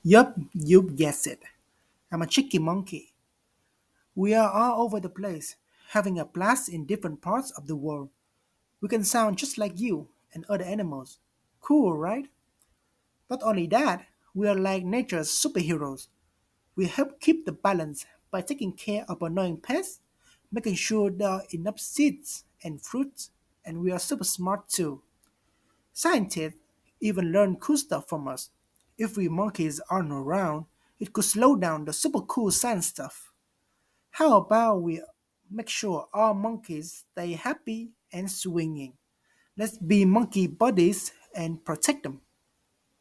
Yup, you guessed it. I'm a cheeky monkey. We are all over the place, having a blast in different parts of the world. We can sound just like you and other animals. Cool, right? Not only that, we are like nature's superheroes. We help keep the balance by taking care of annoying pests, making sure there are enough seeds and fruits, and we are super smart too. Scientists even learn cool stuff from us. If we monkeys aren't around, it could slow down the super cool science stuff. How about we make sure all monkeys stay happy and swinging? Let's be monkey buddies and protect them.